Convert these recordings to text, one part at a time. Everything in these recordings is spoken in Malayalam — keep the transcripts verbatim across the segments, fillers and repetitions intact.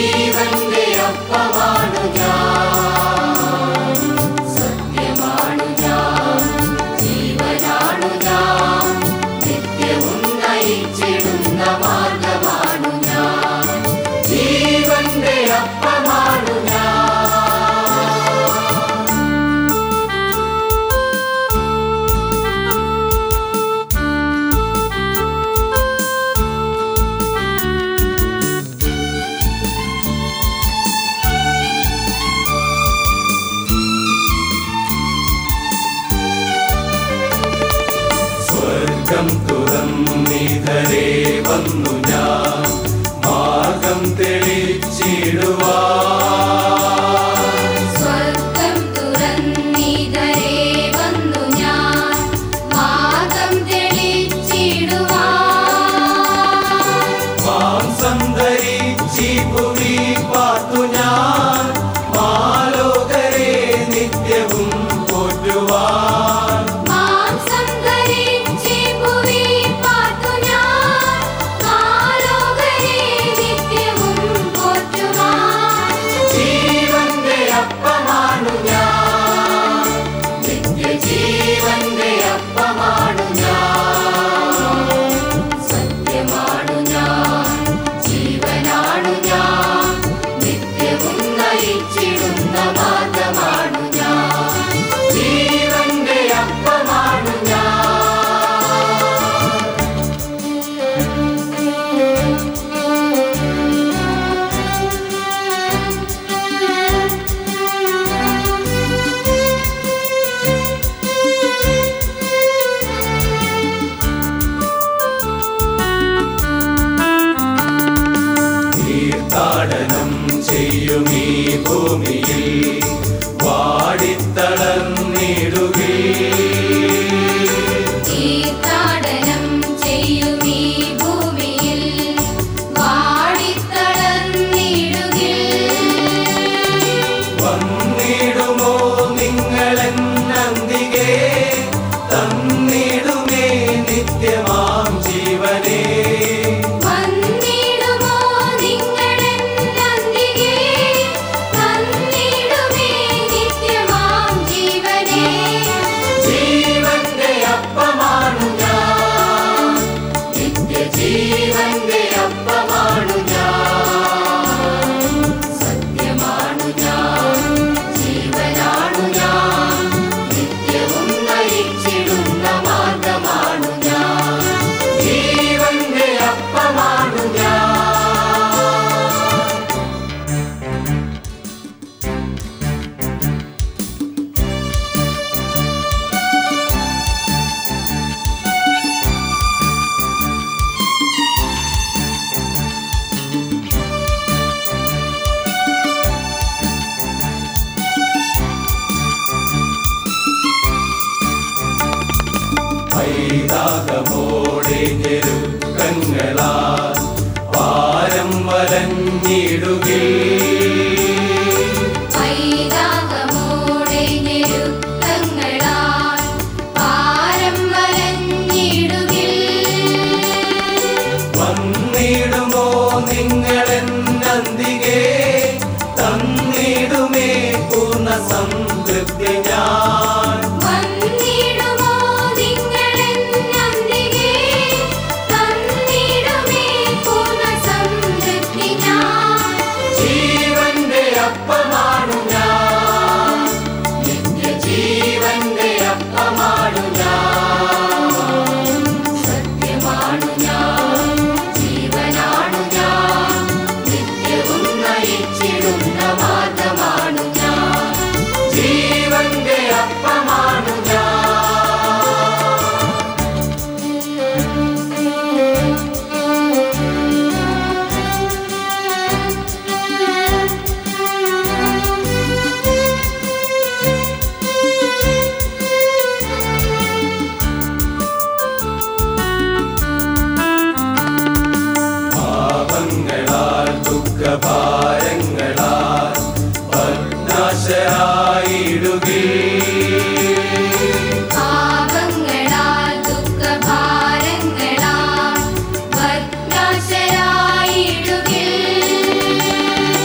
ജീവന്റെ അപ്പമാണു ഞാൻ, സത്യമാണു ഞാൻ, ജീവനാണു ഞാൻ, നിത്യവും നയിച്ചിടുന്ന മാർഗമാണു ഞാൻ, ജീവന്റെ അപ്പമാണു ഞാൻ. സ്വർഗം തുറന്നിതരേ വന്നു ഞാൻ, മാർഗം തെളിച്ചിടുവാൻ. സ്വർഗം തുറന്നിതരേ വന്നു ഞാൻ, മാർഗം തെളിച്ചിടുവാൻ. മാംസം ധരിച്ചി ഭൂമി പാർത്തു ഞാൻ, മാലോകരെ നിത്യവും പോറ്റുവാൻ. മാംസം ധരിച്ചി ഭൂമി പാർത്തു ഞാൻ, മാലോകരെ നിത്യവും പോറ്റുവാൻ. ജീവന്റെ അപ്പമാണു ഞാൻ, നിത്യജീവന്റെ അപ്പമാണു ഞാൻ, സത്യമാണു ഞാൻ, ജീവനാണു ഞാൻ, നിത്യവും നയിച്ചിടുന്ന മാർഗമാണു ഞാൻ, ജീവന്റെ അപ്പമാണു ഞാൻ. തീർത്ഥാടനം ചെയ്യും ഈ ഭൂമിയിൽ വാടിത്തളർന്നിടുകേ. തീർത്ഥാടനം ചെയ്യും ഈ ഭൂമിയിൽ വാടിത്തളർന്നിടുകിൽ. വന്നിടുമോ നിങ്ങളെന്നന്തികെ, തന്നിടുമേ നിത്യമാം ജീവനേ. വന്നിടുമോ നിങ്ങളെന്നന്തികെ, തന്നിടുമേ നിത്യമാം ജീവനേ. ജീവന്റെ അപ്പമാണു ഞാൻ, നിത്യജീവന്റെ അപ്പമാണു ഞാൻ, സത്യമാണു ഞാൻ, ജീവനാണു ഞാൻ, നിത്യവും നയിച്ചിടുന്ന മാർഗമാണു ഞാൻ, ജീവന്റെ അപ്പമാണു ഞാൻ. പൈതാകമോടെ ഞെരുക്കങ്ങളാൽ പാരം വലഞ്ഞിടുകേ. പൈതാകമോടെ ഞെരുക്കങ്ങളാൽ പാരം വലഞ്ഞിടുകിൽ. വന്നിടുമോ നിങ്ങളെന്നന്തികെ, തന്നിടുമേ പൂർണ്ണ സംതൃപ്തി ഞാൻ. വന്നിടുമോ നിങ്ങളെന്നന്തികെ, തന്നിടുമേ പൂർണ്ണ സംതൃപ്തി ഞാൻ. ജീവന്റെ അപ്പമാണു ഞാൻ, നിത്യജീവന്റെ അപ്പമാണു ഞാൻ, സത്യമാണു ഞാൻ, ജീവനാണു ഞാൻ, നിത്യവും നയിച്ചിടുന്ന മാർഗമാണു ഞാൻ, ജീവന്റെ അപ്പമാണു ഞാൻ. പാപങ്ങളാൽ ദുഃഖഭാരങ്ങളാൽ ഭഗ്നാശരായിടുകേ. പാപങ്ങളാൽ ദുഃഖഭാരങ്ങളാൽ ഭഗ്നാശരായിടുകിൽ.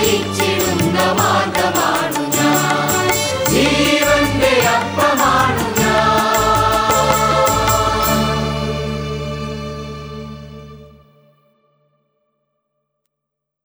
നയിച്ചിടും